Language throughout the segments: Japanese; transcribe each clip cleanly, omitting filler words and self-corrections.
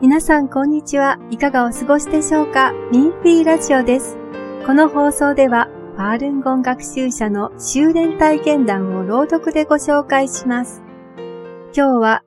皆さんこんにちは。いかがお過ごしでしょうか。ミンフィーラジオです。この放送ではファールンゴン学習者の修練体験談を朗読でご紹介します。今日は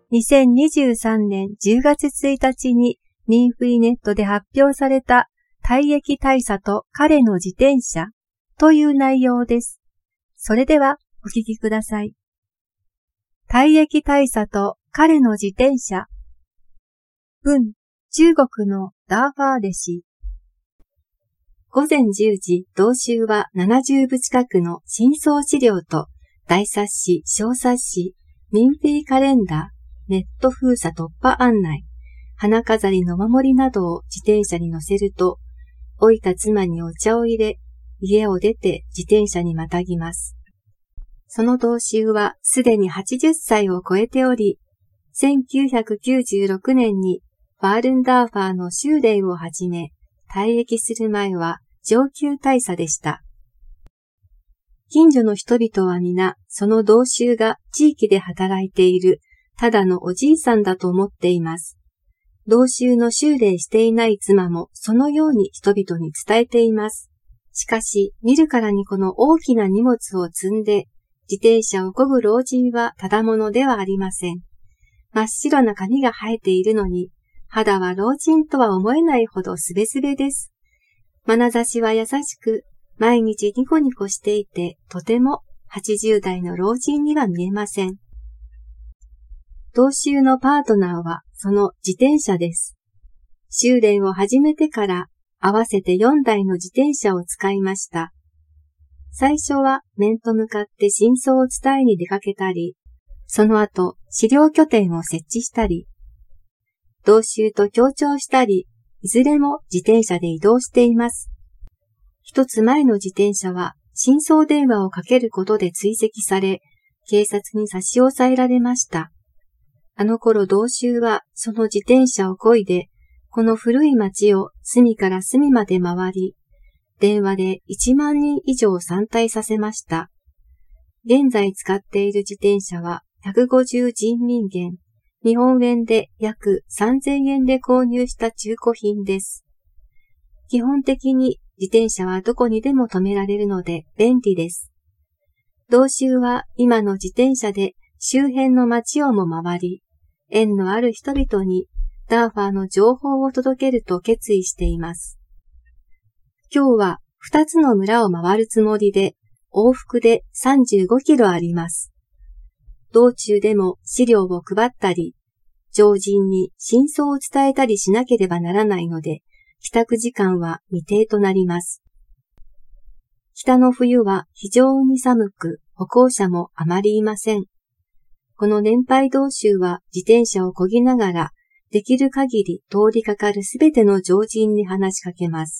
2023年10月1日にミンフィーネットで発表された退役大佐と彼の自転車という内容です。それではお聞きください。退役大佐と彼の自転車。文、中国のダーファー弟子。午前10時、同州は70部近くの真相資料と大冊子、小冊子、ミンフィーカレンダー、ネット封鎖突破案内、花飾りのお守りなどを自転車に乗せると、老いた妻にお茶を入れ、家を出て自転車にまたぎます。その同州はすでに80歳を超えており、1996年にファールンダーファーの修練を始め、退役する前は上級大佐でした。近所の人々は皆、その同州が地域で働いている、ただのおじいさんだと思っています。同州の修練していない妻もそのように人々に伝えています。しかし、見るからにこの大きな荷物を積んで、自転車を漕ぐ老人はただものではありません。真っ白な髪が生えているのに、肌は老人とは思えないほどすべすべです。眼差しは優しく、毎日ニコニコしていて、とても80代の老人には見えません。同州のパートナーはその自転車です。修練を始めてから合わせて4台の自転車を使いました。最初は面と向かって真相を伝えに出かけたり、その後資料拠点を設置したり、同州と協調したり、いずれも自転車で移動しています。一つ前の自転車は真相電話をかけることで追跡され、警察に差し押さえられました。あの頃同州はその自転車を漕いで、この古い町を隅から隅まで回り、電話で1万人以上参拝させました。現在使っている自転車は150人民元、日本円で約3000円で購入した中古品です。基本的に自転車はどこにでも止められるので便利です。同州は今の自転車で周辺の町をも回り、縁のある人々にダーファーの情報を届けると決意しています。今日は2つの村を回るつもりで、往復で35キロあります。道中でも資料を配ったり、常人に真相を伝えたりしなければならないので、帰宅時間は未定となります。北の冬は非常に寒く、歩行者もあまりいません。この年配道衆は自転車を漕ぎながら、できる限り通りかかるすべての常人に話しかけます。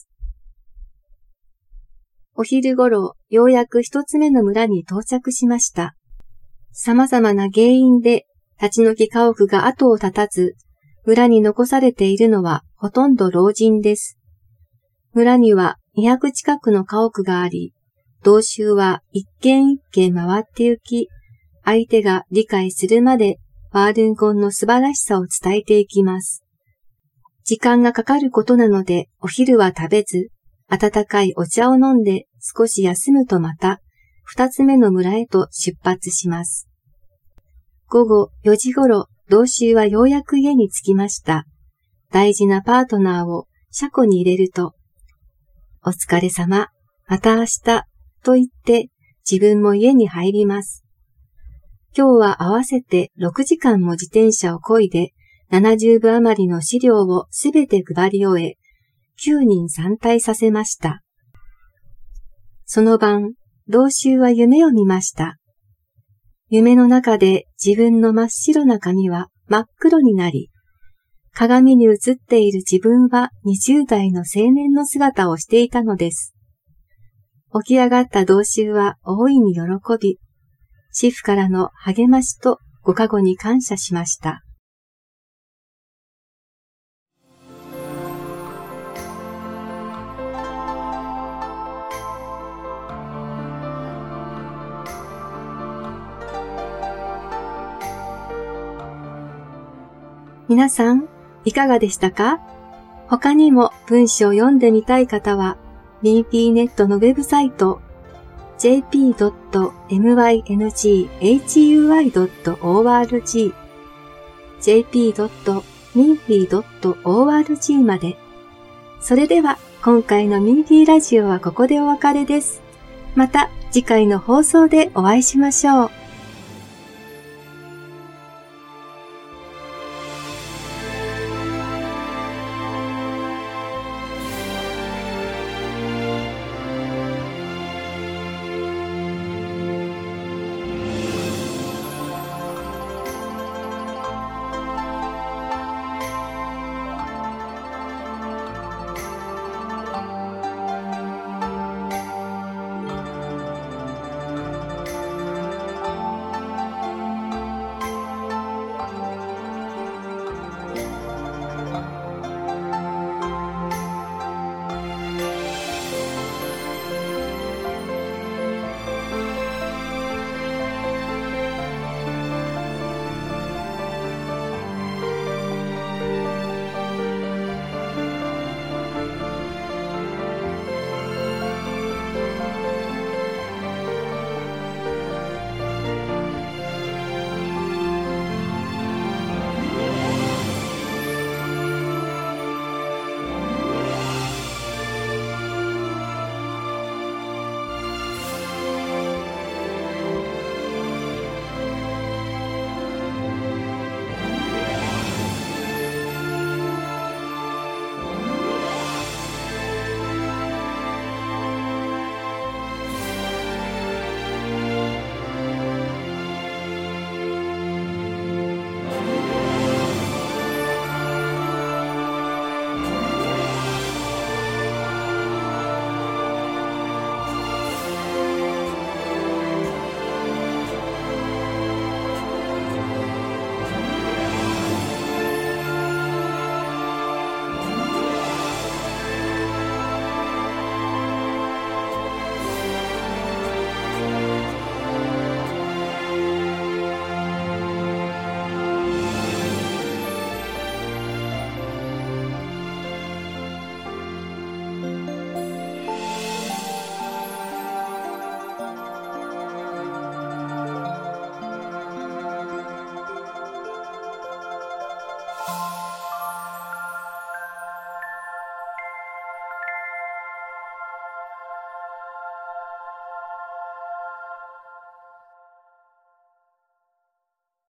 お昼ごろ、ようやく一つ目の村に到着しました。様々な原因で立ち退き家屋が後を絶たず、村に残されているのはほとんど老人です。村には200近くの家屋があり、同州は一軒一軒回って行き、相手が理解するまでファールンゴンの素晴らしさを伝えていきます。時間がかかることなのでお昼は食べず、温かいお茶を飲んで少し休むとまた二つ目の村へと出発します。午後4時ごろ、同州はようやく家に着きました。大事なパートナーを車庫に入れると、お疲れ様、また明日、と言って自分も家に入ります。今日は合わせて6時間も自転車を漕いで、70部余りの資料をすべて配り終え、9人参拝させました。その晩、同州は夢を見ました。夢の中で自分の真っ白な髪は真っ黒になり、鏡に映っている自分は20代の青年の姿をしていたのです。起き上がった同州は大いに喜び、師父からの励ましとご加護に感謝しました。皆さん、 いかがでしたか？他にも文章を読んでみたい方は、ミンフィーネットのウェブサイト、jp.mynghui.org jp.minfy.org まで。それでは、今回のミンフィーラジオはここでお別れです。また次回の放送でお会いしましょう。